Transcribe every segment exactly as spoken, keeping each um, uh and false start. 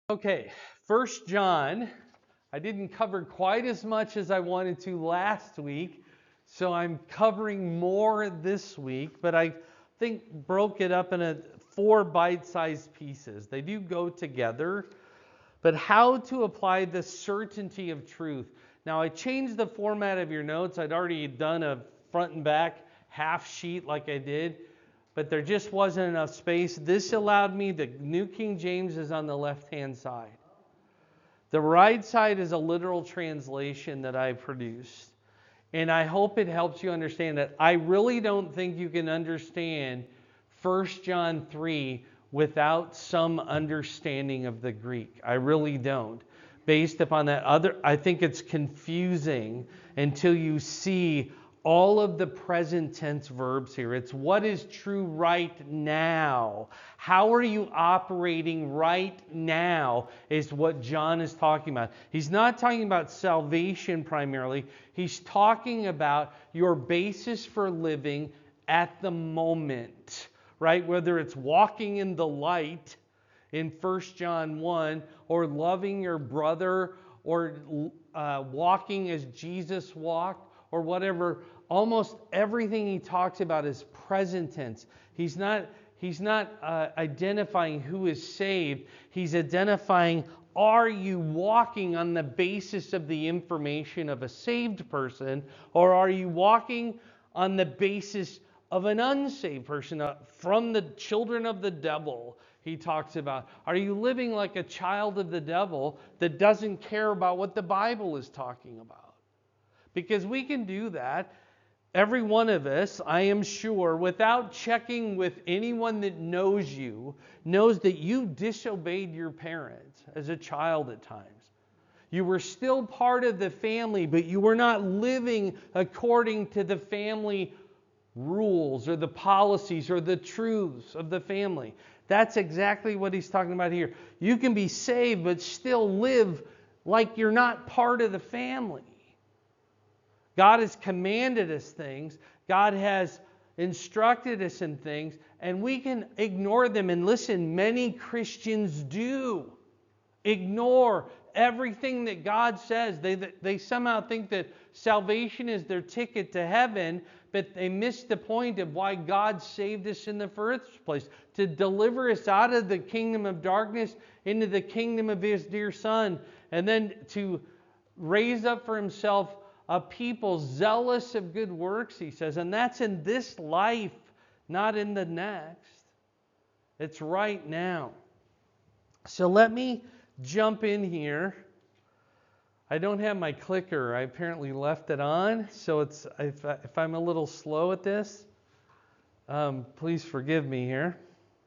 Okay, First John. I didn't cover quite as much as I wanted to last week, so I'm covering more this week, but I think broke it up into four bite-sized pieces. They do go together, but how to apply the certainty of truth. Now, I changed the format of your notes. I'd already done a front and back half sheet like I did, but there just wasn't enough space. This allowed me, the New King James is on the left-hand side. The right side is a literal translation that I produced. And I hope it helps you understand that I really don't think you can understand First John three without some understanding of the Greek. I really don't. Based upon that other, I think it's confusing until you see all of the present tense verbs here. It's what is true right now. How are you operating right now is what John is talking about. He's not talking about salvation primarily. He's talking about your basis for living at the moment, right? Whether it's walking in the light in First John one, or loving your brother, or uh, walking as Jesus walked, or whatever. Almost everything he talks about is present tense. He's not, he's not uh, identifying who is saved. He's identifying, are you walking on the basis of the information of a saved person, or are you walking on the basis of an unsaved person, uh, from the children of the devil? He talks about, are you living like a child of the devil that doesn't care about what the Bible is talking about? Because we can do that. Every one of us, I am sure, without checking with anyone that knows you, knows that you disobeyed your parents as a child at times. You were still part of the family, but you were not living according to the family rules or the policies or the truths of the family. That's exactly what he's talking about here. You can be saved, but still live like you're not part of the family. God has commanded us things. God has instructed us in things, and we can ignore them. And listen, many Christians do ignore everything that God says. They, they somehow think that salvation is their ticket to heaven, but they miss the point of why God saved us in the first place, to deliver us out of the kingdom of darkness into the kingdom of His dear Son, and then to raise up for Himself a people zealous of good works, he says. And that's in this life, not in the next. It's right now. So let me jump in here. I don't have my clicker. I apparently left it on. So it's if, I, if I'm a little slow at this, um, please forgive me here.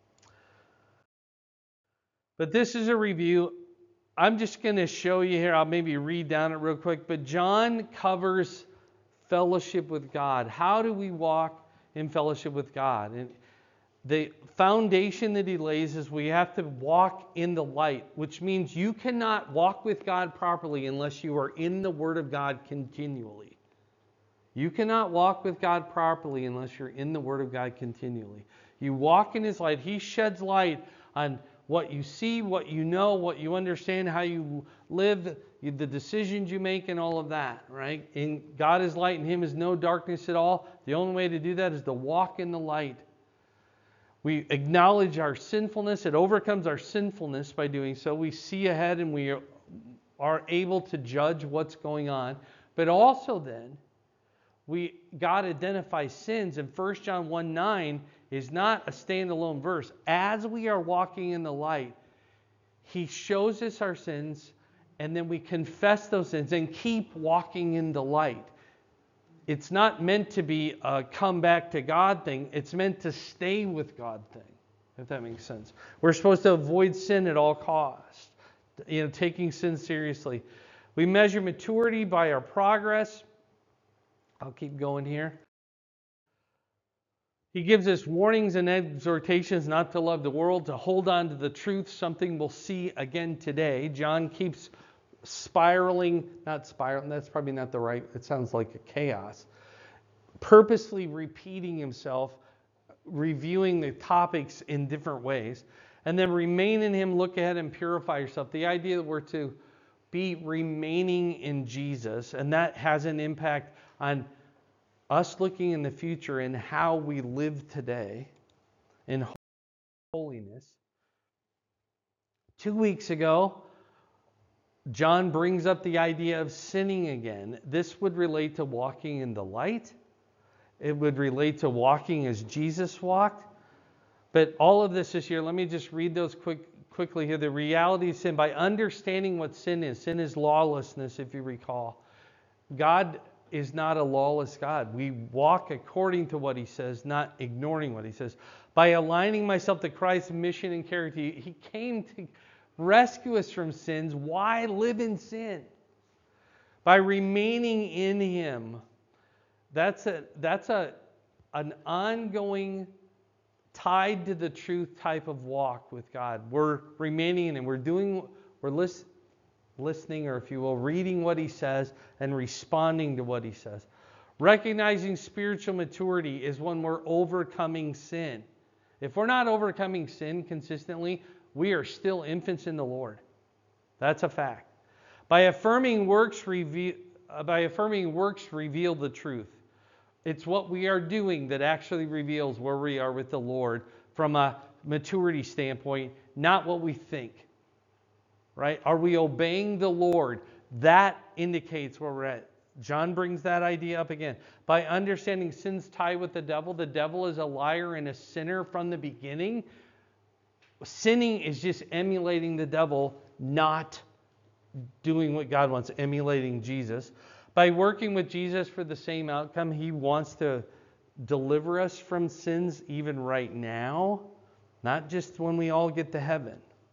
But this is a review. I'm just going to show you here. I'll maybe read down it real quick. But John covers fellowship with God. How do we walk in fellowship with God? And the foundation that he lays is we have to walk in the light, which means you cannot walk with God properly unless you are in the Word of God continually. You cannot walk with God properly unless you're in the Word of God continually. You walk in His light. He sheds light on what you see, what you know, what you understand, how you live, the decisions you make, and all of that, right? And God is light, and Him is no darkness at all. The only way to do that is to walk in the light. We acknowledge our sinfulness. It overcomes our sinfulness by doing so. We see ahead, and we are able to judge what's going on. But also then, we God identifies sins, and First John one nine is not a standalone verse. As we are walking in the light, He shows us our sins, and then we confess those sins and keep walking in the light. It's not meant to be a come back to God thing. It's meant to stay with God thing, if that makes sense. We're supposed to avoid sin at all costs, you know, taking sin seriously. We measure maturity by our progress. I'll keep going here. He gives us warnings and exhortations not to love the world, to hold on to the truth, something we'll see again today. John keeps spiraling, not spiraling, that's probably not the right, it sounds like a chaos. Purposely repeating himself, reviewing the topics in different ways. And then remain in him, look ahead and purify yourself. The idea that we're to be remaining in Jesus, and that has an impact on us looking in the future and how we live today in holiness. Two weeks ago, John brings up the idea of sinning again. This would relate to walking in the light. It would relate to walking as Jesus walked. But all of this this year, let me just read those quick, quickly here. The reality of sin, by understanding what sin is. Sin is lawlessness, if you recall. God is not a lawless God. We walk according to what he says, not ignoring what he says. By aligning myself to Christ's mission and character, he came to rescue us from sins. Why live in sin? By remaining in him. That's a that's a an ongoing, tied to the truth type of walk with God. We're remaining in him. We're doing, we're list, listening, or if you will, reading what he says and responding to what he says. Recognizing spiritual maturity is when we're overcoming sin. If we're not overcoming sin consistently, we are still infants in the Lord. That's a fact. By affirming works, reveal, uh, by affirming works reveal the truth. It's what we are doing that actually reveals where we are with the Lord from a maturity standpoint, not what we think. Right? Are we obeying the Lord? That indicates where we're at. John brings that idea up again. By understanding sin's tie with the devil, the devil is a liar and a sinner from the beginning. Sinning is just emulating the devil, not doing what God wants, emulating Jesus. By working with Jesus for the same outcome, he wants to deliver us from sins even right now, not just when we all get to heaven.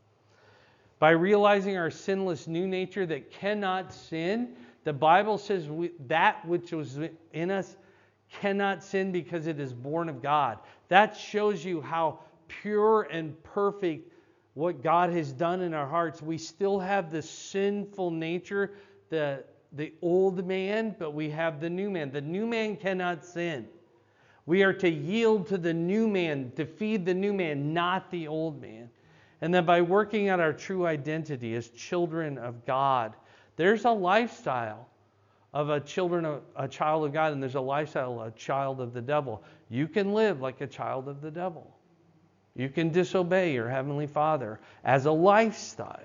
By realizing our sinless new nature that cannot sin, the Bible says we, that which was in us cannot sin because it is born of God. That shows you how pure and perfect what God has done in our hearts. We still have the sinful nature, the the old man, but we have the new man. The new man cannot sin. We are to yield to the new man, to feed the new man, not the old man. And then by working out our true identity as children of God, there's a lifestyle of a children of a child of God, and there's a lifestyle of a child of the devil. You can live like a child of the devil. You can disobey your Heavenly Father as a lifestyle.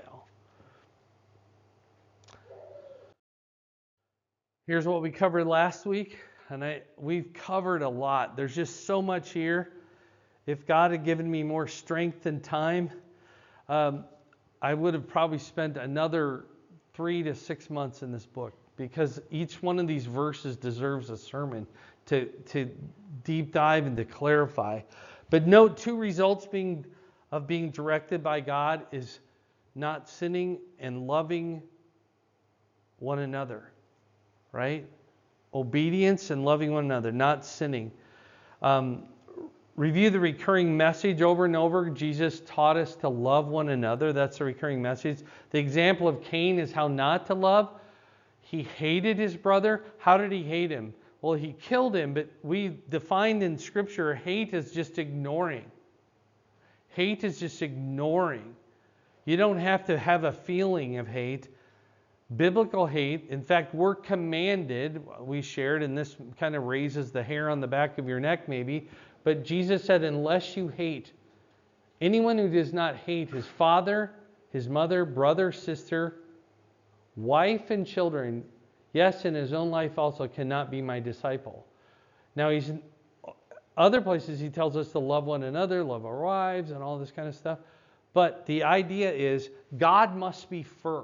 Here's what we covered last week, and I, we've covered a lot. There's just so much here. If God had given me more strength and time, um, I would have probably spent another three to six months in this book, because each one of these verses deserves a sermon to, to deep dive and to clarify. But note, two results being of being directed by God is not sinning and loving one another. Right? Obedience and loving one another, not sinning. Um, review the recurring message over and over. Jesus taught us to love one another. That's the recurring message. The example of Cain is how not to love. He hated his brother. How did he hate him? Well, he killed him, but we defined in Scripture hate as just ignoring. Hate is just ignoring. You don't have to have a feeling of hate. Biblical hate, in fact, we're commanded, we shared, and this kind of raises the hair on the back of your neck maybe, but Jesus said, unless you hate, anyone who does not hate his father, his mother, brother, sister, wife, and children, yes, in his own life also, cannot be my disciple. Now, he's in other places he tells us to love one another, love our wives, and all this kind of stuff. But the idea is God must be first.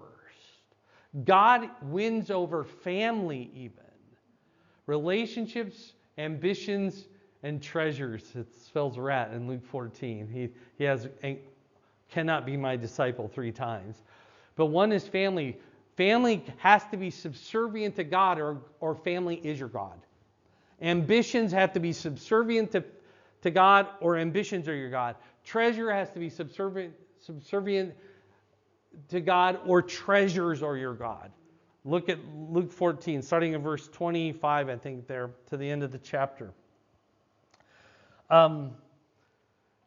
God wins over family even. Relationships, ambitions, and treasures. It spells rat in Luke fourteen. He, he has, cannot be my disciple three times. But one is family. Family has to be subservient to God, or, or family is your God. Ambitions have to be subservient to, to God, or ambitions are your God. Treasure has to be subservient, subservient to God, or treasures are your God. Look at Luke fourteen, starting in verse twenty-five, I think, there to the end of the chapter. Um,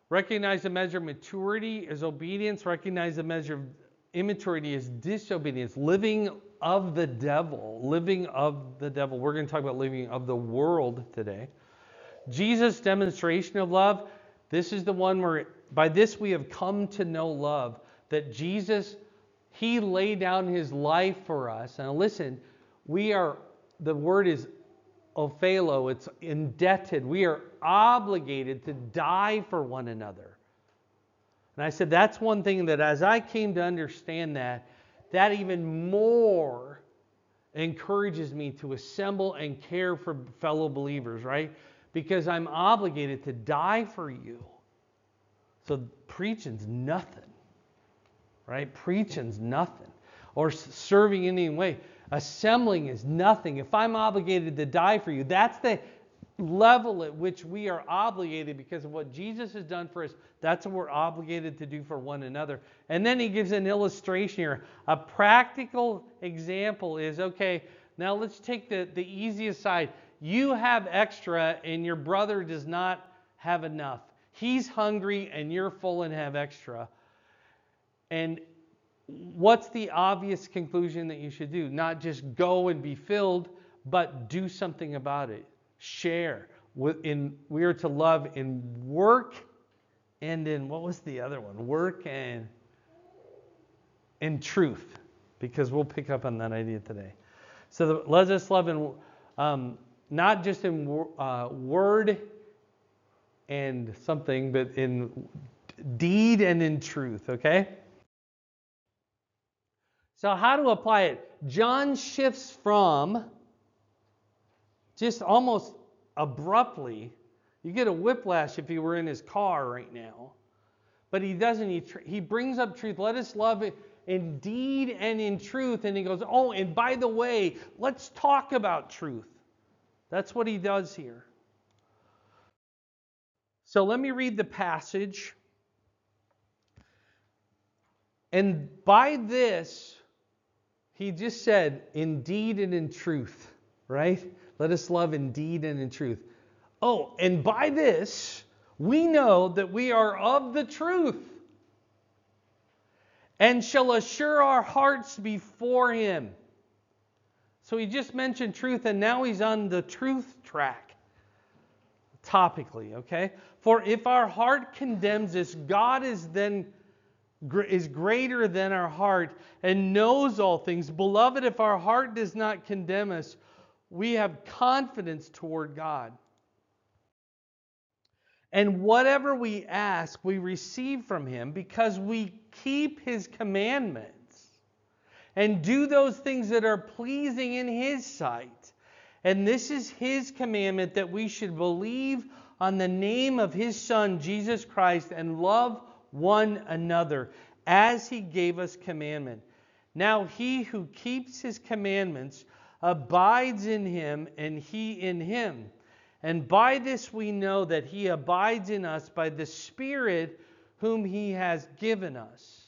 Recognize the measure of maturity is obedience. Recognize the measure of immaturity is disobedience. Living of the devil. Living of the devil. We're going to talk about living of the world today. Jesus' demonstration of love. This is the one where by this we have come to know love. That Jesus, he laid down his life for us. And listen, we are, the word is ophelo, it's indebted. We are obligated to die for one another. And I said that's one thing that as I came to understand that, that even more encourages me to assemble and care for fellow believers, right? Because I'm obligated to die for you. So preaching's nothing, right? Preaching's nothing. Or serving in any way. Assembling is nothing. If I'm obligated to die for you, that's the level at which we are obligated because of what Jesus has done for us. That's what we're obligated to do for one another. And then he gives an illustration here. A practical example is, okay, now let's take the, the easiest side. You have extra and your brother does not have enough. He's hungry and you're full and have extra. And what's the obvious conclusion that you should do? Not just go and be filled, but do something about it. Share. In, we are to love in work and in, what was the other one? Work and in truth. Because we'll pick up on that idea today. So the, let us love in, um, not just in uh, word and something, but in deed and in truth, okay? So how to apply it? John shifts from just almost abruptly. You get a whiplash if you were in his car right now. But he doesn't. He, tr- he brings up truth. Let us love it in deed and in truth. And he goes, oh, and by the way, let's talk about truth. That's what he does here. So let me read the passage. And by this, he just said, in deed and in truth, right? Let us love in deed and in truth. Oh, and by this, we know that we are of the truth and shall assure our hearts before him. So he just mentioned truth, and now he's on the truth track, topically, okay? For if our heart condemns us, God is then is greater than our heart and knows all things. Beloved, if our heart does not condemn us, we have confidence toward God. And whatever we ask, we receive from him because we keep his commandments and do those things that are pleasing in his sight. And this is his commandment, that we should believe on the name of his Son, Jesus Christ, and love one another as he gave us commandment. Now he who keeps his commandments abides in him and he in him. And by this we know that he abides in us by the Spirit whom he has given us.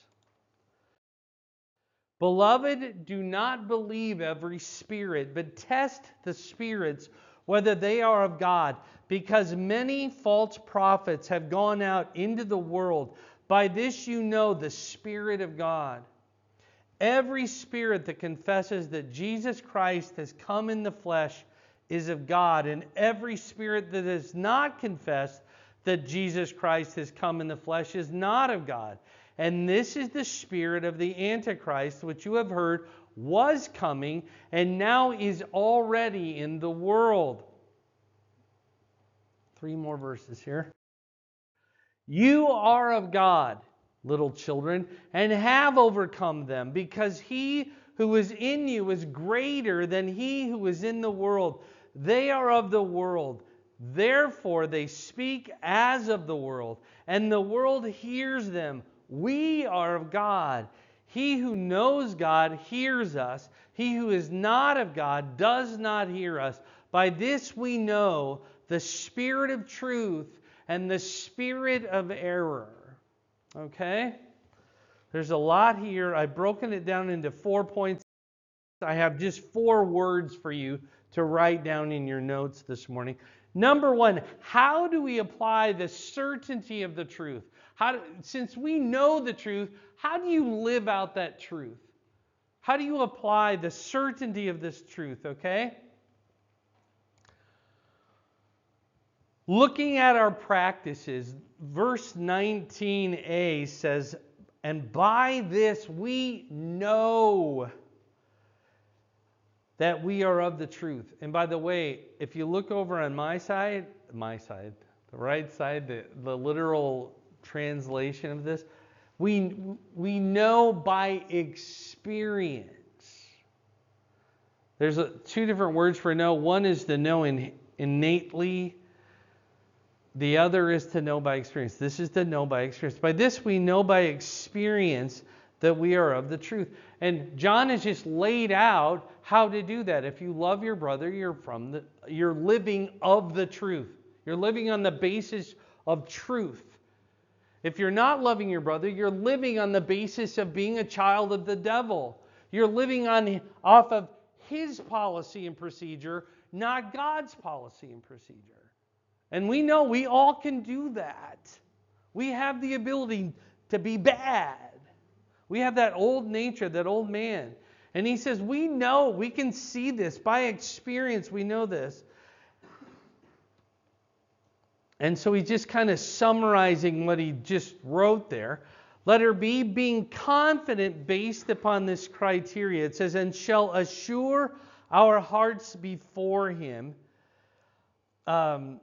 Beloved, do not believe every spirit, but test the spirits whether they are of God, because many false prophets have gone out into the world. By this you know the Spirit of God. Every spirit that confesses that Jesus Christ has come in the flesh is of God, and every spirit that does not confess that Jesus Christ has come in the flesh is not of God. And this is the spirit of the Antichrist, which you have heard was coming and now is already in the world. Three more verses here. You are of God, little children, and have overcome them, because he who is in you is greater than he who is in the world. They are of the world. Therefore they speak as of the world, and the world hears them. We are of God. He who knows God hears us. He who is not of God does not hear us. By this we know the spirit of truth and the spirit of error. Okay? There's a lot here. I've broken it down into four points. I have just four words for you to write down in your notes this morning. Number one, how do we apply the certainty of the truth? How do, since we know the truth, how do you live out that truth? How do you apply the certainty of this truth, okay? Looking at our practices, verse nineteen a says, and by this we know that we are of the truth. And by the way, if you look over on my side, my side, the right side, the, the literal translation of this, we, we know by experience. There's a, two different words for know. One is to know in, innately. The other is to know by experience. This is to know by experience. By this we know by experience that we are of the truth. And John has just laid out how to do that. If you love your brother, you're from the you're living of the truth. You're living on the basis of truth. If you're not loving your brother, you're living on the basis of being a child of the devil. You're living on off of his policy and procedure, not God's policy and procedure. And we know we all can do that. We have the ability to be bad. We have that old nature, that old man. And he says, we know, we can see this. By experience, we know this. And so he's just kind of summarizing what he just wrote there. Let her be being confident based upon this criteria. It says, and shall assure our hearts before him. Um,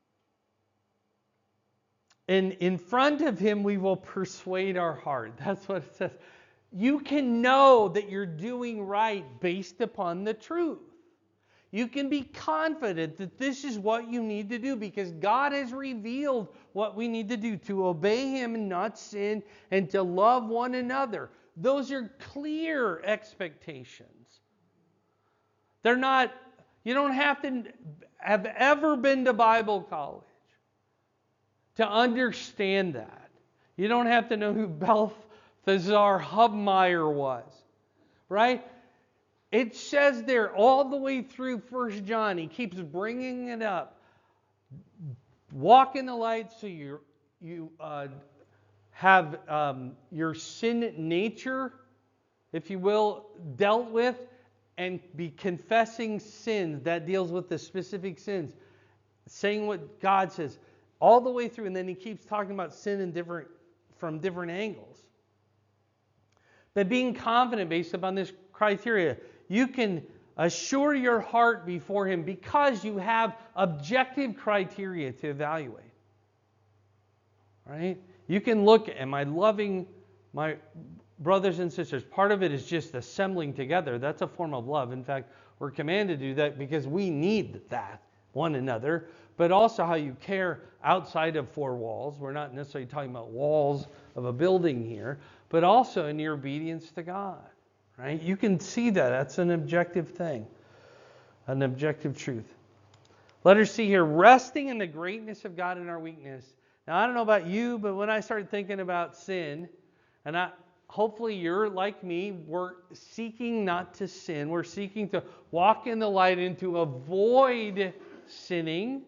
and in front of him we will persuade our heart. That's what it says. You can know that you're doing right based upon the truth. You can be confident that this is what you need to do because God has revealed what we need to do to obey him and not sin and to love one another. Those are clear expectations. They're not, you don't have to have ever been to Bible college to understand that. You don't have to know who Balthazar Hubmaier was, right? It says there all the way through First John, he keeps bringing it up. Walk in the light so you you uh, have um, your sin nature, if you will, dealt with, and be confessing sins. That deals with the specific sins. Saying what God says all the way through, and then he keeps talking about sin in different from different angles. But being confident based upon this criteria, you can assure your heart before him because you have objective criteria to evaluate. Right? You can look, am I loving my brothers and sisters? Part of it is just assembling together. That's a form of love. In fact, we're commanded to do that because we need that, one another. But also how you care outside of four walls. We're not necessarily talking about walls of a building here, but also in your obedience to God. Right? You can see that. That's an objective thing. An objective truth. Let her see here, resting in the greatness of God in our weakness. Now, I don't know about you, but when I started thinking about sin, and I, hopefully you're like me, we're seeking not to sin. We're seeking to walk in the light and to avoid sinning.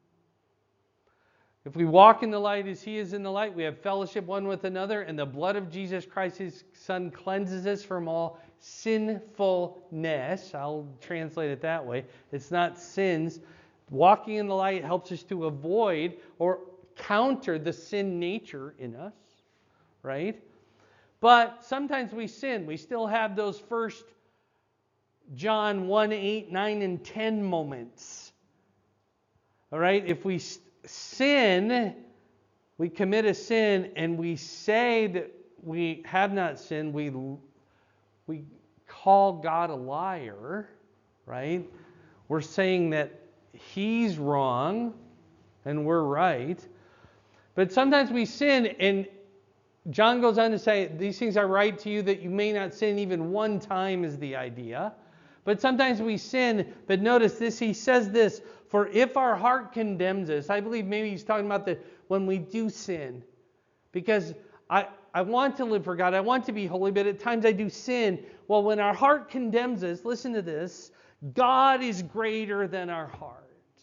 If we walk in the light as he is in the light, we have fellowship one with another, and the blood of Jesus Christ, his Son, cleanses us from all sinfulness. I'll translate it that way. It's not sins. Walking in the light helps us to avoid or counter the sin nature in us, right? But sometimes we sin. We still have those first John one, eight, nine, and ten moments. All right? If we sin, we commit a sin, and we say that we have not sinned, we, we call God a liar, right? We're saying that he's wrong and we're right. But sometimes we sin, and John goes on to say, these things I write to you that you may not sin even one time is the idea. But sometimes we sin, but notice this, he says this, for if our heart condemns us, I believe maybe he's talking about that when we do sin. Because I, I want to live for God, I want to be holy, but at times I do sin. Well, when our heart condemns us, listen to this, God is greater than our heart.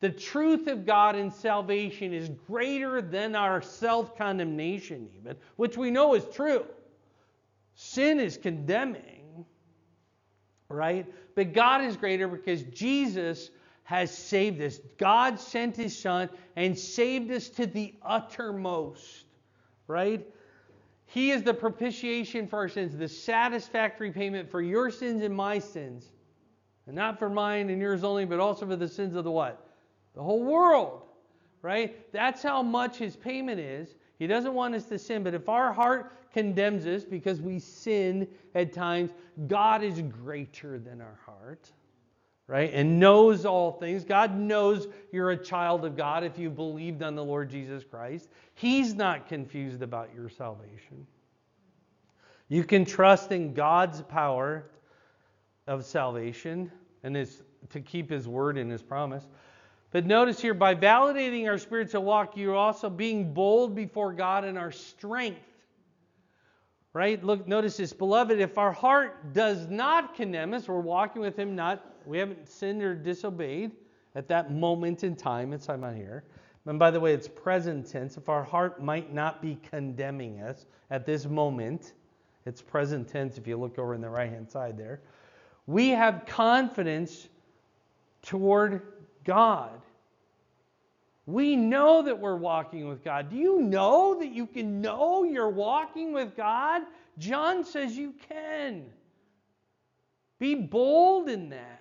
The truth of God in salvation is greater than our self-condemnation even, which we know is true. Sin is condemning, right? But God is greater because Jesus has saved us. God sent His Son and saved us to the uttermost, right? He is the propitiation for our sins, the satisfactory payment for your sins and my sins. And not for mine and yours only, but also for the sins of the what? The whole world, right? That's how much His payment is. He doesn't want us to sin, but if our heart condemns us because we sin at times, God is greater than our heart, right? And knows all things. God knows you're a child of God if you believed on the Lord Jesus Christ. He's not confused about your salvation. You can trust in God's power of salvation and His, to keep His word and His promise. But notice here, by validating our spiritual walk, you're also being bold before God in our strength. Right? Look, notice this, beloved, if our heart does not condemn us, we're walking with Him, not, we haven't sinned or disobeyed at that moment in time. It's time out here. And by the way, it's present tense. If our heart might not be condemning us at this moment, it's present tense if you look over in the right-hand side there. We have confidence toward God. We know that we're walking with God. Do you know that you can know you're walking with God? John says you can. Be bold in that.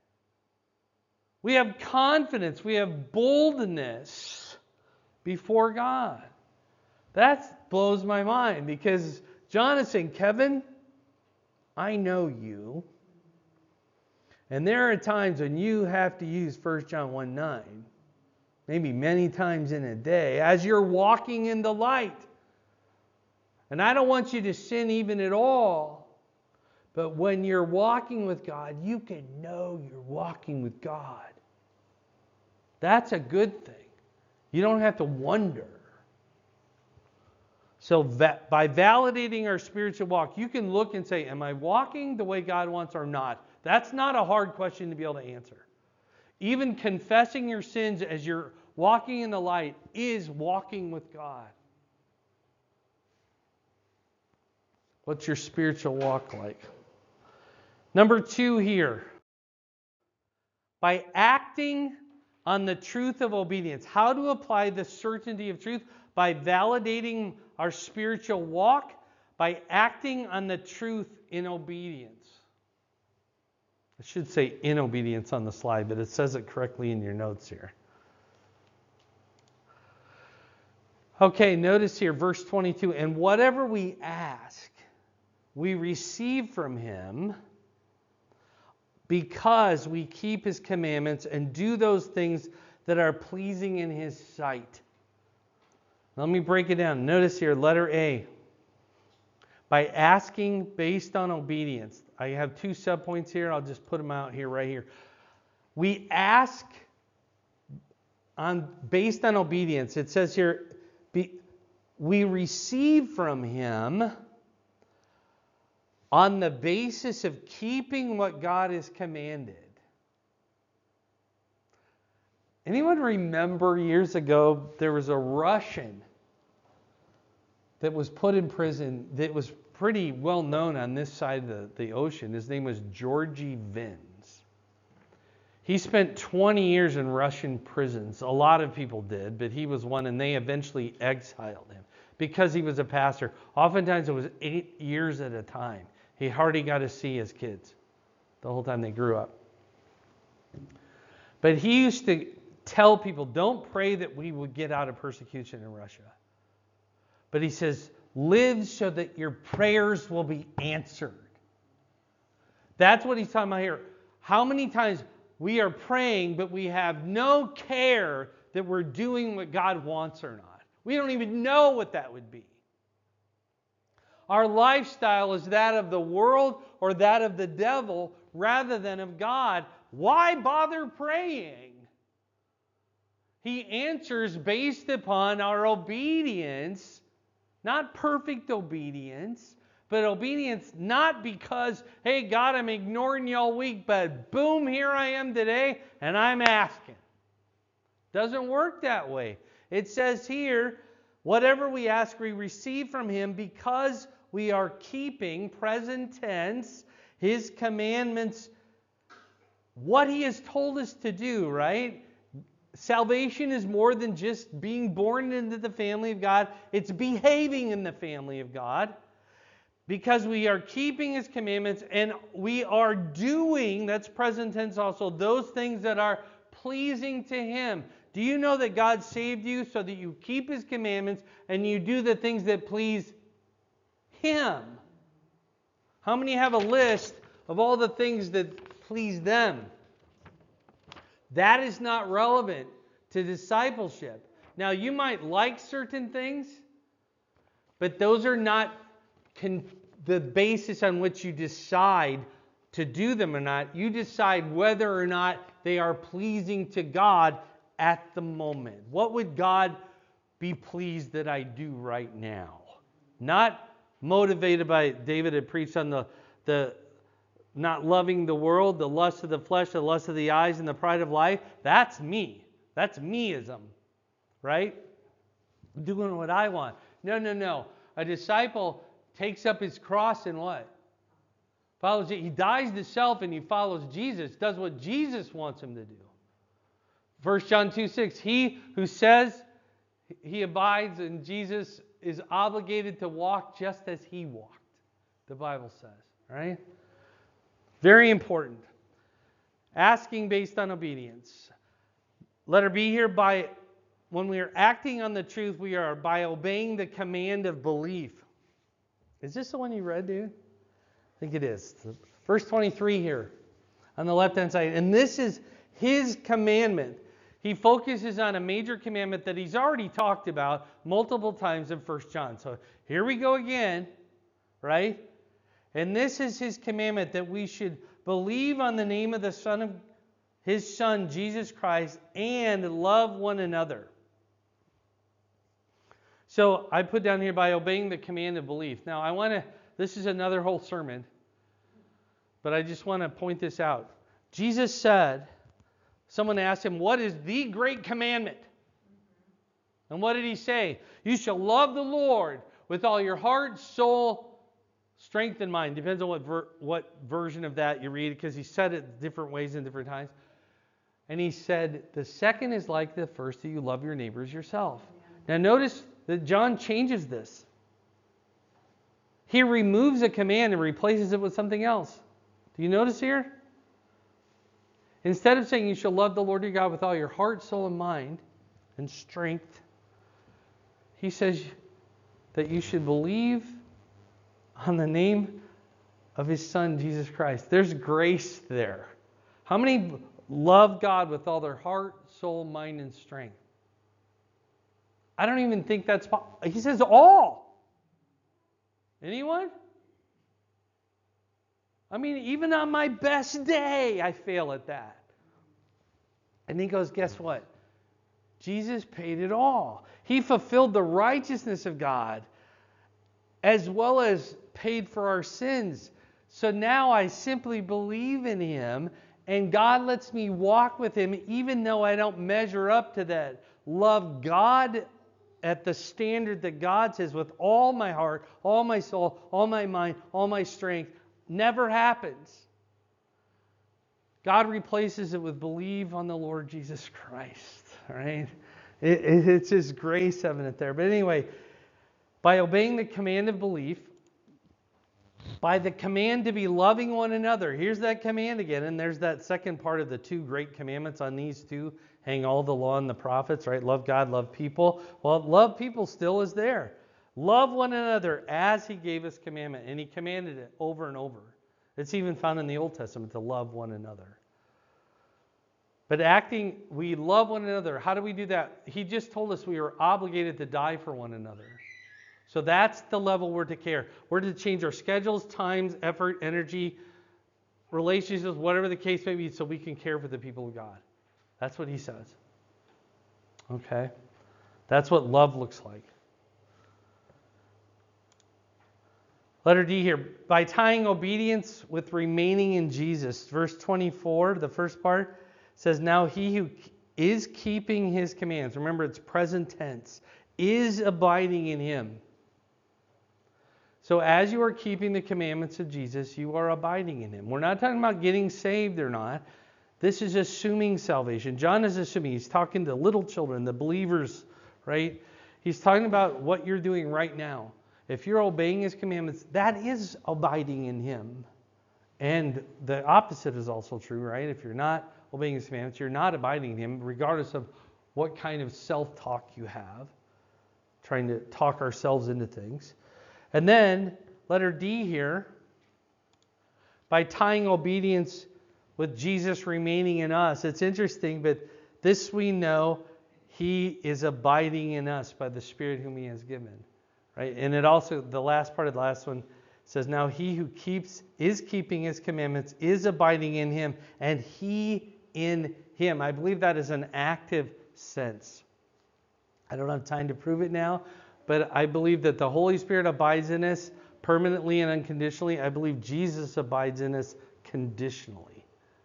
We have confidence. We have boldness before God. That blows my mind because John is saying, Kevin, I know you. And there are times when you have to use First John one nine. Maybe many times in a day, as you're walking in the light. And I don't want you to sin even at all. But when you're walking with God, you can know you're walking with God. That's a good thing. You don't have to wonder. So va- by validating our spiritual walk, you can look and say, am I walking the way God wants or not? That's not a hard question to be able to answer. Even confessing your sins as you're walking in the light is walking with God. What's your spiritual walk like? Number two here. By acting on the truth of obedience. How to apply the certainty of truth? By validating our spiritual walk. By acting on the truth in obedience. I should say in obedience on the slide, but it says it correctly in your notes here. Okay, notice here, verse twenty-two. And whatever we ask, we receive from Him because we keep His commandments and do those things that are pleasing in His sight. Let me break it down. Notice here, letter A. By asking based on obedience. I have two subpoints here. I'll just put them out here, right here. We ask on based on obedience. It says here, be, we receive from Him on the basis of keeping what God has commanded. Anyone remember years ago there was a Russian that was put in prison that was pretty well known on this side of the, the ocean. His name was Georgy Vins. He spent twenty years in Russian prisons. A lot of people did, but he was one, and they eventually exiled him because he was a pastor. Oftentimes it was eight years at a time. He hardly got to see his kids the whole time they grew up. But he used to tell people, don't pray that we would get out of persecution in Russia. But he says, live so that your prayers will be answered. That's what he's talking about here. How many times we are praying, but we have no care that we're doing what God wants or not. We don't even know what that would be. Our lifestyle is that of the world or that of the devil rather than of God. Why bother praying? He answers based upon our obedience, not perfect obedience, but obedience not because, hey, God, I'm ignoring you all week, but boom, here I am today, and I'm asking. Doesn't work that way. It says here, whatever we ask, we receive from him because we are keeping, present tense, his commandments, what he has told us to do, right? Salvation is more than just being born into the family of God. It's behaving in the family of God. Because we are keeping his commandments and we are doing, that's present tense also, those things that are pleasing to him. Do you know that God saved you so that you keep his commandments and you do the things that please him? How many have a list of all the things that please them? That is not relevant to discipleship. Now, you might like certain things, but those are not con- the basis on which you decide to do them or not. You decide whether or not they are pleasing to God at the moment. What would God be pleased that I do right now? Not motivated by, David had preached on the, the not loving the world, the lust of the flesh, the lust of the eyes, and the pride of life. That's me. That's meism, right? Doing what I want. No, no, no. A disciple takes up his cross and what? Follows. He dies to self and he follows Jesus, does what Jesus wants him to do. First John two six, he who says he abides in Jesus is obligated to walk just as he walked, the Bible says, right? Very important. Asking based on obedience. Letter B here, by when we are acting on the truth, we are by obeying the command of belief. Is this the one you read, dude? I think it is. Verse twenty-three here on the left-hand side. And this is his commandment. He focuses on a major commandment that he's already talked about multiple times in First John. So here we go again, right? And this is his commandment, that we should believe on the name of the Son of his Son, Jesus Christ, and love one another. So I put down here, by obeying the command of belief. Now I want to, this is another whole sermon, but I just want to point this out. Jesus said, someone asked him, what is the great commandment? And what did he say? You shall love the Lord with all your heart, soul, strength, and mind. Depends on what ver- what version of that you read, because he said it different ways in different times. And he said, the second is like the first, that you love your neighbors yourself. Now notice that John changes this. He removes a command and replaces it with something else. Do you notice here? Instead of saying you shall love the Lord your God with all your heart, soul, and mind, and strength, he says that you should believe on the name of his Son, Jesus Christ. There's grace there. How many love God with all their heart, soul, mind, and strength? I don't even think that's possible. He says all. Anyone? I mean, even on my best day, I fail at that. And he goes, guess what? Jesus paid it all. He fulfilled the righteousness of God as well as paid for our sins. So now I simply believe in him, and God lets me walk with him even though I don't measure up to that. Love God at the standard that God says with all my heart, all my soul, all my mind, all my strength. Never happens. God replaces it with believe on the Lord Jesus Christ. All right? It, it, it's his grace evident there. But anyway, by obeying the command of belief, by the command to be loving one another. Here's that command again. And there's that second part of the two great commandments. On these two hang all the law and the prophets, right? Love God, love people. Well, love people still is there. Love one another as he gave us commandment. And he commanded it over and over. It's even found in the Old Testament to love one another. But acting, we love one another. How do we do that? He just told us we are obligated to die for one another. So that's the level we're to care. We're to change our schedules, times, effort, energy, relationships, whatever the case may be, so we can care for the people of God. That's what he says. Okay? That's what love looks like. Letter D here. By tying obedience with remaining in Jesus. Verse twenty-four, the first part, says, now he who is keeping his commands. Remember, it's present tense. Is abiding in him. So as you are keeping the commandments of Jesus, you are abiding in him. We're not talking about getting saved or not. This is assuming salvation. John is assuming. He's talking to little children, the believers, right? He's talking about what you're doing right now. If you're obeying his commandments, that is abiding in him. And the opposite is also true, right? If you're not obeying his commandments, you're not abiding in him, regardless of what kind of self-talk you have, trying to talk ourselves into things. And then, letter D here, by tying obedience with Jesus remaining in us. It's interesting, but this we know, he is abiding in us by the Spirit whom he has given. Right? And it also, the last part of the last one says, now he who keeps, is keeping his commandments, is abiding in him, and he in him. I believe that is an active sense. I don't have time to prove it now, but I believe that the Holy Spirit abides in us permanently and unconditionally. I believe Jesus abides in us conditionally.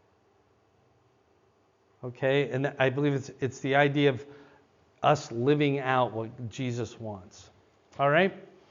Okay? And I believe it's it's the idea of us living out what Jesus wants. All right?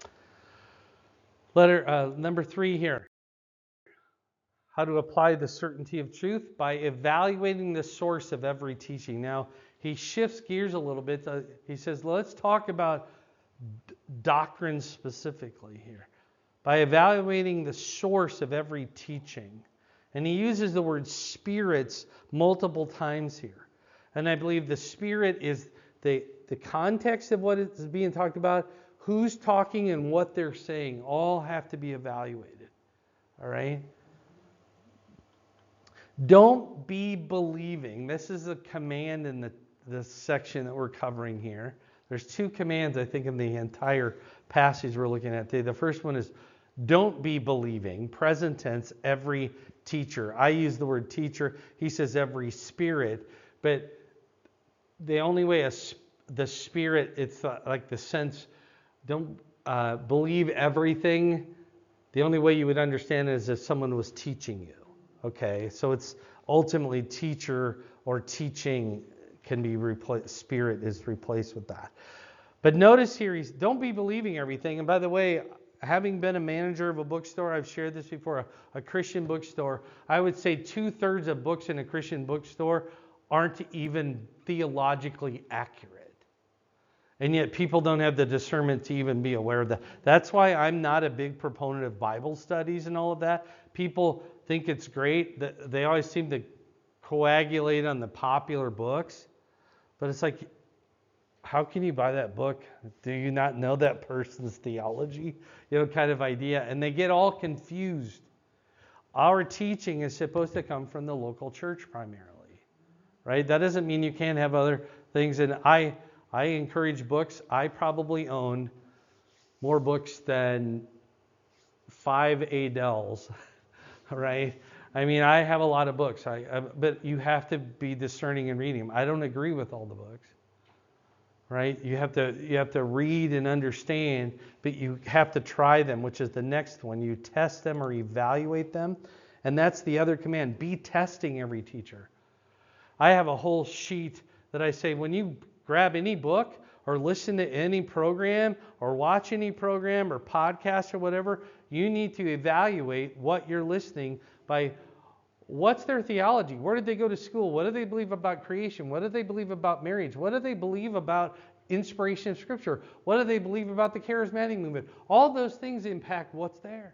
Letter uh, number three here. How to apply the certainty of truth? By evaluating the source of every teaching. Now, he shifts gears a little bit. Uh, he says, let's talk about d- doctrine specifically here. By evaluating the source of every teaching. And he uses the word spirits multiple times here. And I believe the spirit is the, the context of what is being talked about, who's talking and what they're saying, all have to be evaluated. All right? Don't be believing. This is a command in the, the section that we're covering here. There's two commands, I think, in the entire passage we're looking at today. The first one is, don't be believing, present tense, every teacher. I use the word teacher. He says every spirit. But the only way a, the spirit, it's like the sense, don't uh, believe everything. The only way you would understand it is if someone was teaching you. Okay, so it's ultimately teacher or teaching can be replaced, spirit is replaced with that. But notice here, he's don't be believing everything. And by the way, having been a manager of a bookstore, I've shared this before, a, a Christian bookstore, I would say two-thirds of books in a Christian bookstore aren't even theologically accurate. And yet people don't have the discernment to even be aware of that. That's why I'm not a big proponent of Bible studies and all of that. People think it's great. That they always seem to coagulate on the popular books. But it's like, how can you buy that book? Do you not know that person's theology? You know, kind of idea. And they get all confused. Our teaching is supposed to come from the local church primarily. Right? That doesn't mean you can't have other things. And I, I encourage books. I probably own more books than five Adels. Right? I mean, I have a lot of books, I, I, but you have to be discerning and reading them. I don't agree with all the books, right? You have to you have to read and understand, but you have to try them, which is the next one. You test them or evaluate them, and that's the other command. Be testing every teacher. I have a whole sheet that I say when you grab any book or listen to any program or watch any program or podcast or whatever, you need to evaluate what you're listening by what's their theology? Where did they go to school? What do they believe about creation? What do they believe about marriage? What do they believe about inspiration of Scripture? What do they believe about the charismatic movement? All those things impact what's there.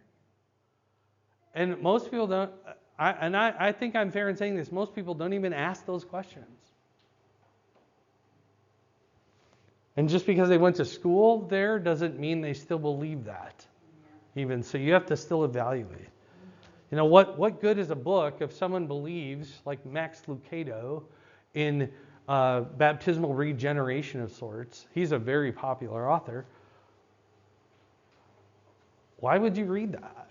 And most people don't, I, and I, I think I'm fair in saying this, most people don't even ask those questions. And just because they went to school there doesn't mean they still believe that. Even so, you have to still evaluate. You know, what, what good is a book if someone believes, like Max Lucado, in uh, baptismal regeneration of sorts? He's a very popular author. Why would you read that?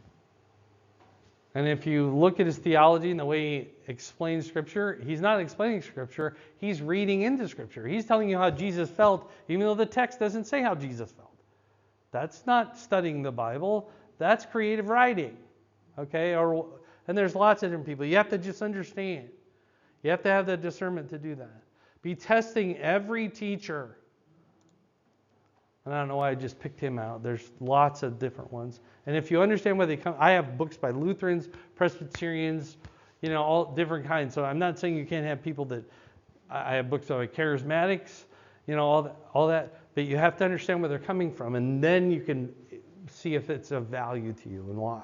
And if you look at his theology and the way he explains Scripture, he's not explaining Scripture, he's reading into Scripture. He's telling you how Jesus felt, even though the text doesn't say how Jesus felt. That's not studying the Bible, that's creative writing. Okay, or and there's lots of different people. You have to just understand. You have to have the discernment to do that. Be testing every teacher. And I don't know why I just picked him out. There's lots of different ones. And if you understand where they come, I have books by Lutherans, Presbyterians, you know, all different kinds. So I'm not saying you can't have people that, I have books by charismatics, you know, all that, all that. But you have to understand where they're coming from. And then you can see if it's of value to you and why.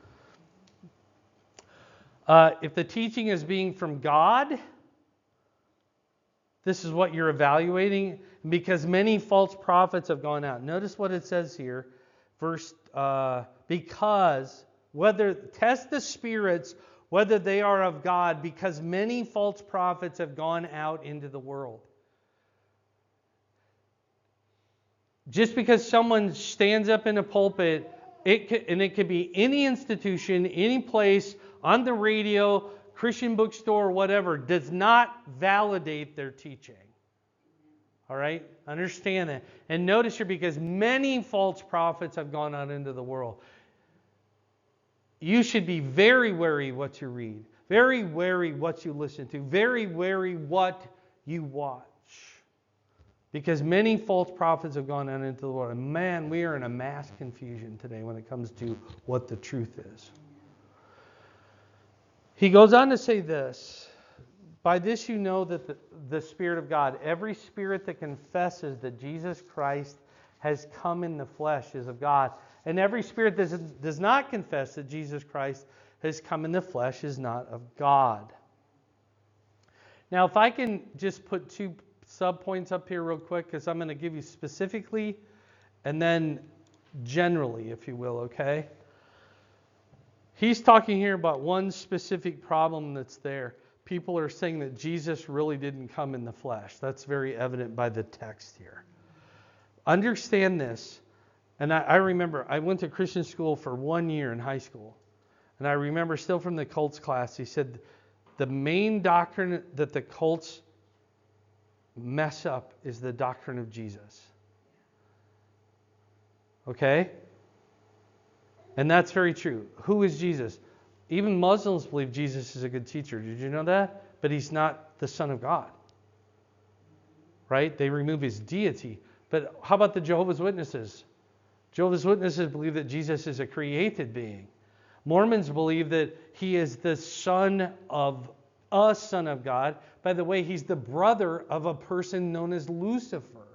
Uh, if the teaching is being from God, this is what you're evaluating, because many false prophets have gone out. Notice what it says here, verse, uh, because, whether, test the spirits, whether they are of God, because many false prophets have gone out into the world. Just because someone stands up in a pulpit, it can, and it could be any institution, any place, on the radio, Christian bookstore, whatever, does not validate their teaching. All right? Understand that. And notice here, because many false prophets have gone out into the world. You should be very wary what you read. Very wary what you listen to. Very wary what you watch. Because many false prophets have gone out into the world. And man, we are in a mass confusion today when it comes to what the truth is. He goes on to say this, by this you know that the, the Spirit of God, every spirit that confesses that Jesus Christ has come in the flesh is of God. And every spirit that does not confess that Jesus Christ has come in the flesh is not of God. Now, if I can just put two sub-points up here real quick, because I'm going to give you specifically and then generally, if you will, okay? He's talking here about one specific problem that's there. People are saying that Jesus really didn't come in the flesh. That's very evident by the text here. Understand this. And I, I remember, I went to Christian school for one year in high school. And I remember still from the cults class, he said the main doctrine that the cults mess up is the doctrine of Jesus. Okay? And that's very true. Who is Jesus? Even Muslims believe Jesus is a good teacher. Did you know that? But he's not the Son of God. Right? They remove his deity. But how about the Jehovah's Witnesses? Jehovah's Witnesses believe that Jesus is a created being. Mormons believe that he is the son of a son of God. By the way, he's the brother of a person known as Lucifer.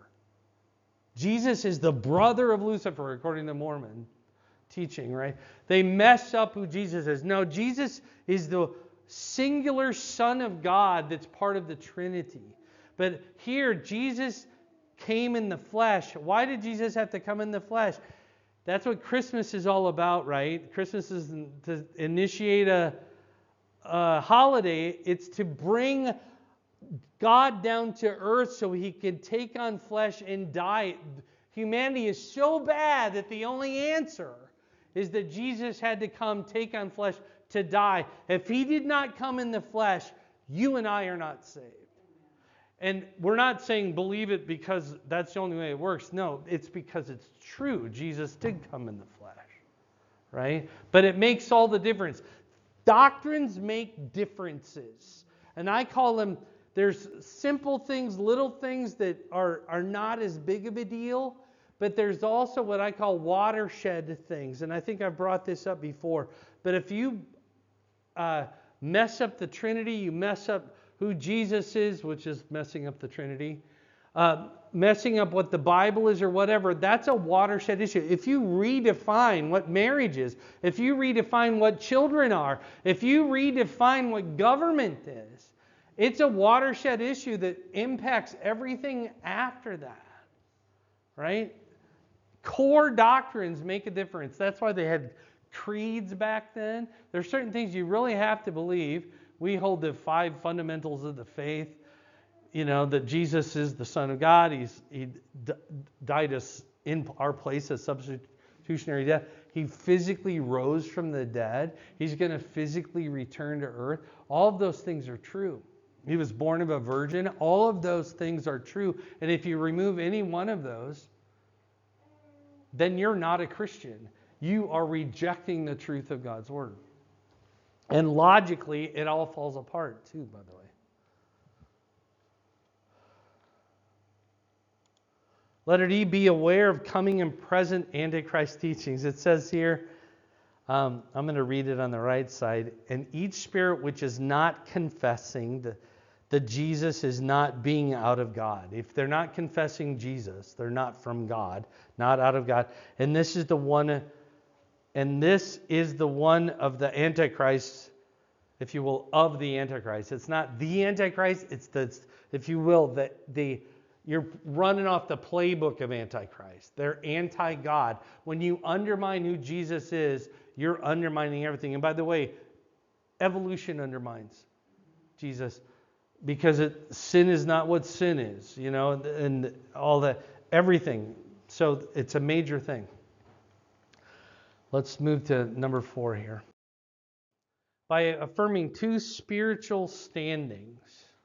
Jesus is the brother of Lucifer, according to Mormon teaching, right? They mess up who Jesus is. No, Jesus is the singular Son of God that's part of the Trinity. But here, Jesus came in the flesh. Why did Jesus have to come in the flesh? That's what Christmas is all about, right? Christmas is to initiate a, a holiday. It's to bring God down to earth so he could take on flesh and die. Humanity is so bad that the only answer is that Jesus had to come, take on flesh to die. If he did not come in the flesh, you and I are not saved. And we're not saying believe it because that's the only way it works. No, it's because it's true. Jesus did come in the flesh, right? But it makes all the difference. Doctrines make differences. And I call them, there's simple things, little things that are, are not as big of a deal. But there's also what I call watershed things. And I think I've brought this up before. But if you uh, mess up the Trinity, you mess up who Jesus is, which is messing up the Trinity, uh, messing up what the Bible is or whatever, that's a watershed issue. If you redefine what marriage is, if you redefine what children are, if you redefine what government is, it's a watershed issue that impacts everything after that, right? Core doctrines make a difference. That's why they had creeds back then. There's certain things you really have to believe. We hold the five fundamentals of the faith. You know, that Jesus is the Son of God. He's He d- died us in our place as substitutionary death. He physically rose from the dead. He's going to physically return to earth. All of those things are true. He was born of a virgin. All of those things are true. And if you remove any one of those, then you're not a Christian. You are rejecting the truth of God's word. And logically, it all falls apart too, by the way. Letter D, be aware of coming and present Antichrist teachings. It says here, um, I'm going to read it on the right side. And each spirit which is not confessing the, that Jesus is not being out of God. If they're not confessing Jesus, they're not from God, not out of God. And this is the one, and this is the one of the Antichrist, if you will, of the Antichrist. It's not the Antichrist, it's the, if you will, the, the you're running off the playbook of Antichrist. They're anti-God. When you undermine who Jesus is, you're undermining everything. And by the way, evolution undermines Jesus because it, sin is not what sin is, you know, and all that, everything. So it's a major thing. Let's move to number four here. By affirming two spiritual standings.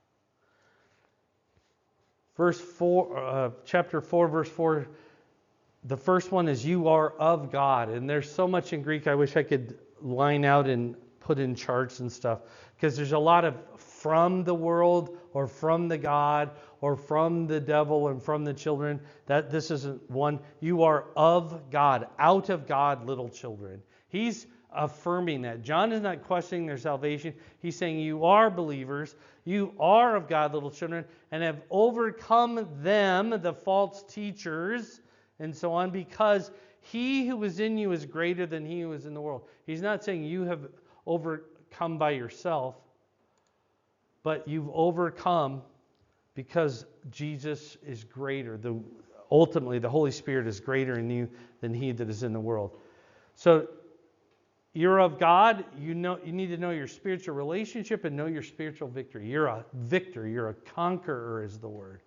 Verse four, uh, chapter four, verse four. The first one is you are of God. And there's so much in Greek I wish I could line out and put in charts and stuff. Because there's a lot of from the world or from the God or from the devil and from the children. That this isn't one. You are of God, out of God, little children. He's affirming that. John is not questioning their salvation. He's saying you are believers. You are of God, little children, and have overcome them, the false teachers, and so on, because he who is in you is greater than he who is in the world. He's not saying you have overcome by yourself, but you've overcome because Jesus is greater. The, ultimately, the Holy Spirit is greater in you than he that is in the world. So you're of God. You know you need to know your spiritual relationship and know your spiritual victory. You're a victor. You're a conqueror is the word.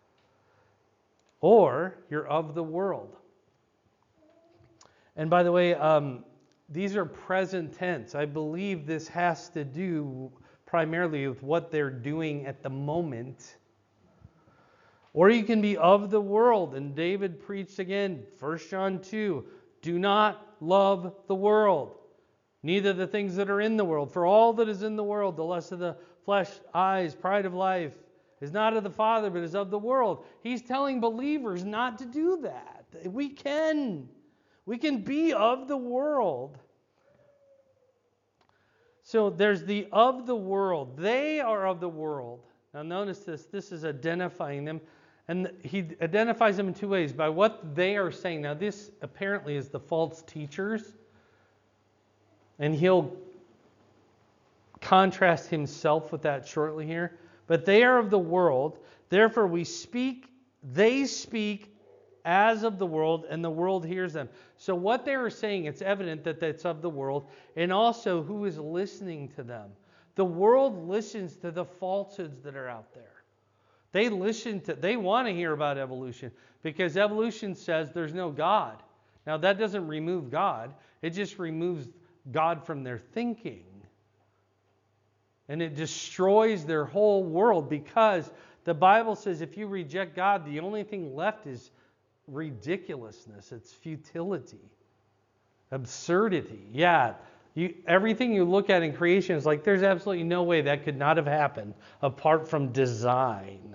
Or you're of the world. And by the way, um, these are present tense. I believe this has to do primarily with what they're doing at the moment. Or you can be of the world. And David preached again, First John two, do not love the world, neither the things that are in the world. For all that is in the world, the lust of the flesh, eyes, pride of life, is not of the Father, but is of the world. He's telling believers not to do that. We can. We can be of the world. So there's the of the world. They are of the world. Now notice this. This is identifying them. And he identifies them in two ways. By what they are saying. Now this apparently is the false teachers. And he'll contrast himself with that shortly here. But they are of the world. Therefore we speak, they speak as of the world, and the world hears them. So what they are saying, it's evident that it's of the world. And also who is listening to them. The world listens to the falsehoods that are out there. They listen to, they want to hear about evolution. Because evolution says there's no God. Now that doesn't remove God. It just removes God from their thinking. And it destroys their whole world because the Bible says if you reject God, the only thing left is ridiculousness. It's futility. Absurdity. Yeah. You, everything you look at in creation is like there's absolutely no way that could not have happened apart from design.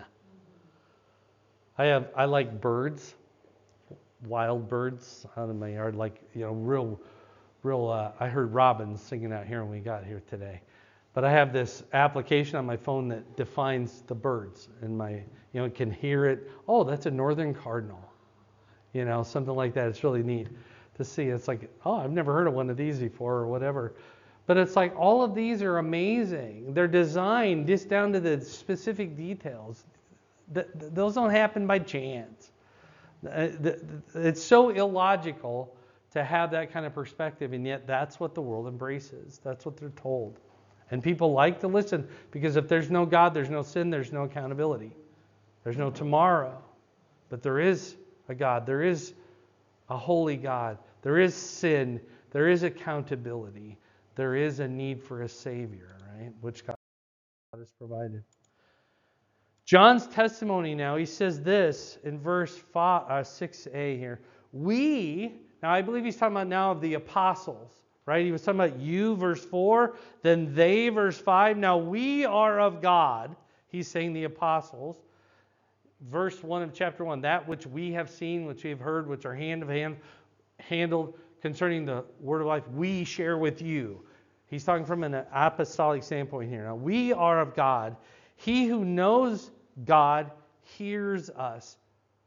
I have I like birds, wild birds out in my yard, like you know, real Real, uh, I heard robins singing out here when we got here today. But I have this application on my phone that defines the birds. And my, you know, can hear it. Oh, that's a northern cardinal. You know, something like that. It's really neat to see. It's like, oh, I've never heard of one of these before or whatever. But it's like all of these are amazing. They're designed just down to the specific details. Th- th- those don't happen by chance. Uh, th- th- it's so illogical to have that kind of perspective, and yet that's what the world embraces. That's what they're told. And people like to listen because if there's no God, there's no sin, there's no accountability. There's no tomorrow. But there is a God. There is a holy God. There is sin. There is accountability. There is a need for a Savior, right? Which God has provided. John's testimony now, he says this in verse five, uh, six a here. We... Now, I believe he's talking about now of the apostles, right? He was talking about you, verse four, then they, verse five. Now, we are of God. He's saying the apostles. verse one of chapter one, that which we have seen, which we have heard, which our hand of hand handled concerning the word of life, we share with you. He's talking from an apostolic standpoint here. Now, we are of God. He who knows God hears us.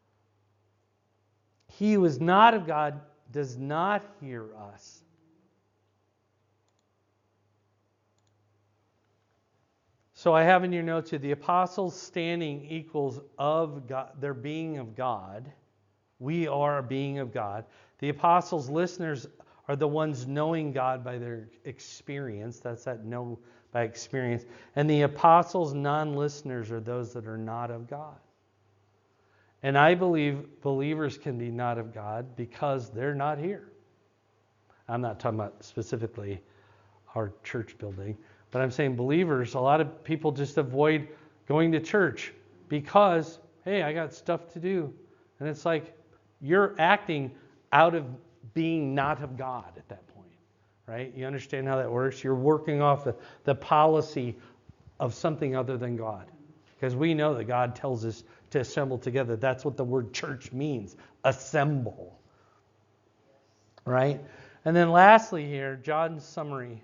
He who is not of God does not hear us. So I have in your notes here, the apostles' standing equals of God, their being of God. We are a being of God. The apostles' listeners are the ones knowing God by their experience. That's that know by experience. And the apostles' non-listeners are those that are not of God. And I believe believers can be not of God because they're not here. I'm not talking about specifically our church building, but I'm saying believers, a lot of people just avoid going to church because, hey, I got stuff to do. And it's like you're acting out of being not of God at that point, right? You understand how that works? You're working off the, the policy of something other than God. Because we know that God tells us to assemble together. That's what the word church means, assemble. Right? And then lastly here, John's summary.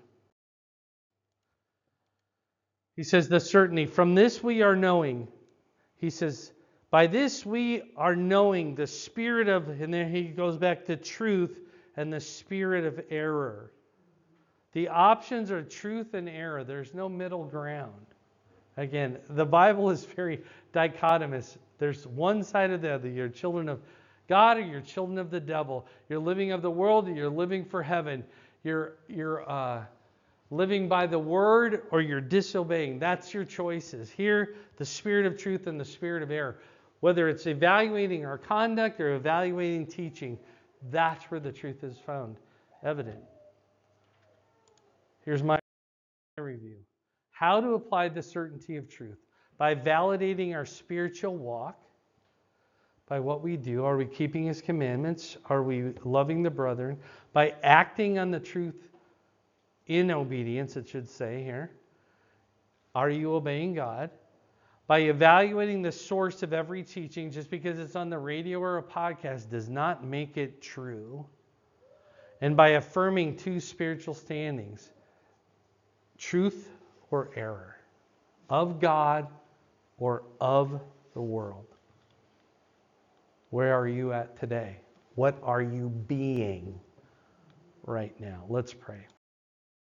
He says the certainty. From this we are knowing. He says, by this we are knowing the spirit of, and then he goes back to truth and the spirit of error. The options are truth and error. There's no middle ground. Again, the Bible is very dichotomous. There's one side or the other. You're children of God or you're children of the devil. You're living of the world or you're living for heaven. You're, you're uh, living by the word or you're disobeying. That's your choices. Here, the spirit of truth and the spirit of error. Whether it's evaluating our conduct or evaluating teaching, that's where the truth is found, evident. Here's my review. How to apply the certainty of truth. By validating our spiritual walk, by what we do. Are we keeping His commandments? Are we loving the brethren? By acting on the truth in obedience, it should say here. Are you obeying God? By evaluating the source of every teaching, just because it's on the radio or a podcast does not make it true. And by affirming two spiritual standings, truth or error, of God or of the world. Where are you at today? What are you being right now? Let's pray.